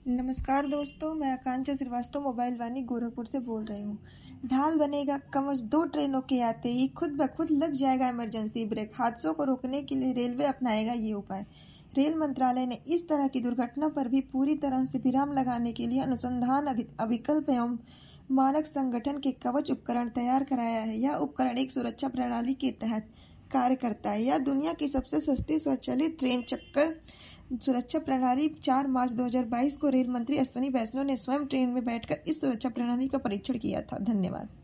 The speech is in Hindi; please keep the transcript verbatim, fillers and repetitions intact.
नमस्कार दोस्तों, मैं आकांक्षा श्रीवास्तव मोबाइल वानी गोरखपुर से बोल रही हूँ। ढाल बनेगा कवच, दो ट्रेनों के आते ही खुद ब खुद लग जाएगा इमरजेंसी ब्रेक। हादसों को रोकने के लिए रेलवे अपनाएगा ये उपाय। रेल मंत्रालय ने इस तरह की दुर्घटना पर भी पूरी तरह से विराम लगाने के लिए अनुसंधान अभिकल्प एवं मानक संगठन के कवच उपकरण तैयार कराया है। यह उपकरण एक सुरक्षा प्रणाली के तहत कार्य करता है। यह दुनिया की सबसे सस्ती स्वचालित ट्रेन चक्कर सुरक्षा प्रणाली चार मार्च दो हज़ार बाईस को रेल मंत्री अश्विनी वैष्णव ने स्वयं ट्रेन में बैठकर इस सुरक्षा प्रणाली का परीक्षण किया था। धन्यवाद।